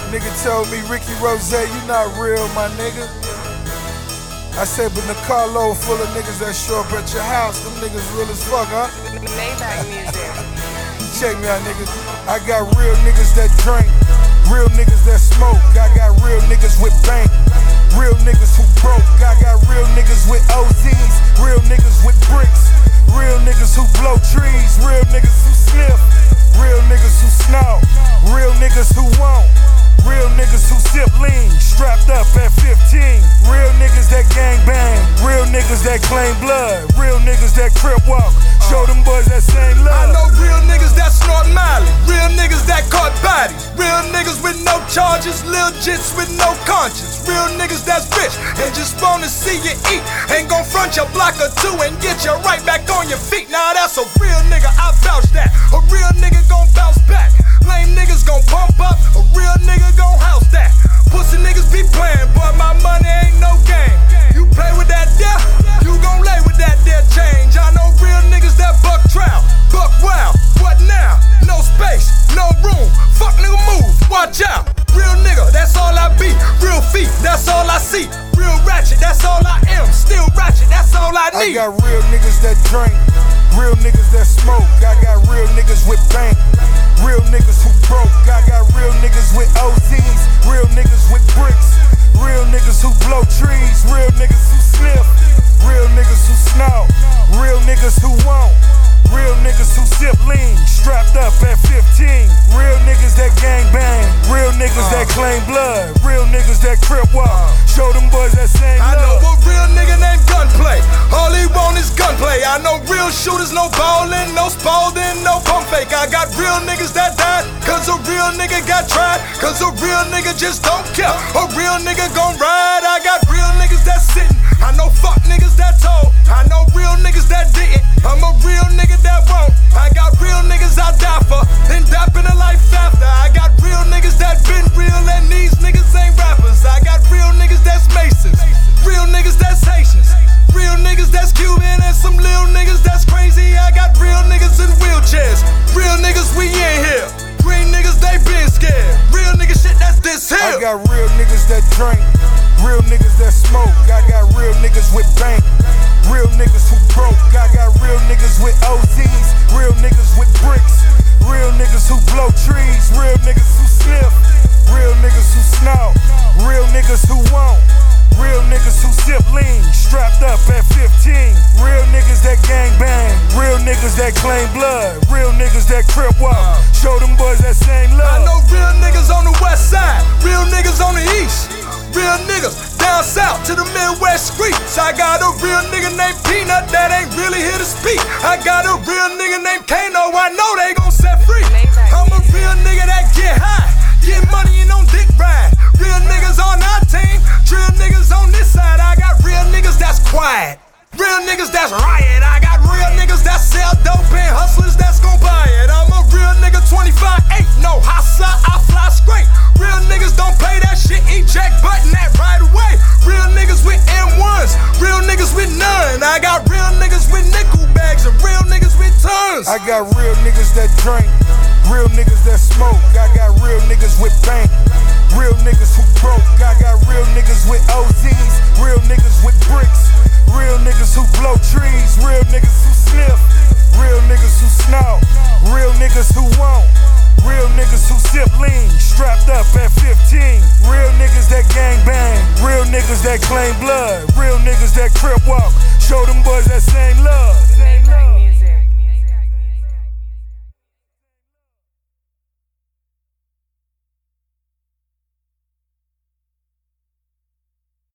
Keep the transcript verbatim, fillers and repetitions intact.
Nigga told me, Ricky Rose, you not real, my nigga. I said, but the carload full of niggas that show up at your house, them niggas real as fuck, huh? Maybach music. Check me out, nigga. I got real niggas that drink, real niggas that smoke. I got real niggas with bank, real niggas who broke. I got real niggas with O Zs, real niggas with bricks, real niggas who blow trees, real niggas who sniff, real niggas who snort, real niggas who won't, real niggas who sip lean, strapped up at fifteen, real niggas that gang bang, real niggas that claim blood, real niggas that crip walk. Show them boys that same love. I know real niggas that snort Miley, real niggas that caught bodies, real niggas with no charges, lil jits with no conscience, real niggas that's rich and just wanna see you eat, ain't gon' front your block or two and get you right back on your feet. Now that's a real nigga, I vouch that. A real nigga gon' bounce back. Lame niggas gon' pump up, a real nigga gon' house that. Pussy niggas be playing, but my money ain't no game. You play with that there, you gon' lay with that there change. I know real niggas that buck trout, buck wild. What now? No space, no room. Fuck nigga move, watch out. Real nigga, that's all I be. Real feet, that's all I see. Real ratchet, that's all I am. Still ratchet, that's all I need. I got real niggas that drink, real niggas that smoke. I got real niggas with bank, real niggas who broke. I got real niggas with O Zs, real niggas with bricks, real niggas who blow trees, real niggas who sniff, real niggas who snort, real niggas who won't, real niggas who sip lean, strapped up at fifteen, real niggas that gang bang, real niggas that claim blood, real niggas that crip walk. Show them boys that same love. I know a real nigga named Gunplay, all he want is gunplay. I know real shooters, no ballin', no Spalding, no pump fake. I got real niggas that died, cause a real nigga got tried, cause a real nigga just don't care. A real nigga gon' ride. I got real niggas that sittin', I know fuck niggas that told, I know real niggas that didn't. I'm a real nigga that won't. I got real niggas I die for, then die in a life after. I got real niggas that been real and these niggas ain't rappers. I got real niggas that's Masons, real niggas that's Haitians, real niggas that's Cuban and some lil niggas that's crazy. I got real niggas in wheelchairs, real niggas we in here. Green niggas they been scared, real nigga shit that's this here. I got real niggas that drink, real niggas that smoke. I got real niggas with bank, real niggas who broke. I got real niggas with O Zs, real niggas with bricks, real niggas who blow trees, real niggas who sniff, real niggas who snort, real niggas who won't, real niggas who sip lean, strapped up at fifteen, real niggas that gang bang, real niggas that claim blood, real niggas that crip walk. Show them boys that same love. I know real niggas on the west side, real niggas on the east, real niggas down south to the Midwest streets. I got a real nigga named Peanut that ain't really here to speak. I got a real nigga named Kano, I know they gon' set free. I'm a real nigga that get high, get money and on dick ride. Real niggas on our team, real niggas on this side. I got real niggas that's quiet, real niggas that's riot. I got real niggas that sell dope and hustlers that's gon' buy it. I'm a real nigga twenty-five eight, no hassa, I fly straight. Real niggas don't play that shit, eject button that right away. Real niggas with M ones, real niggas with none. I got real niggas with nickel bags and real niggas with tons. I got real niggas that drink, real niggas that smoke. I got real niggas with bank, real niggas who broke. I got real niggas with O Zs, real niggas with bricks, real niggas who blow trees, real niggas who sniff, real niggas who snort, real niggas who won't, real niggas who sip lean, strapped up at fifteen, real niggas that gang bang, real niggas that claim blood, real niggas that crip walk. Show them boys that same love.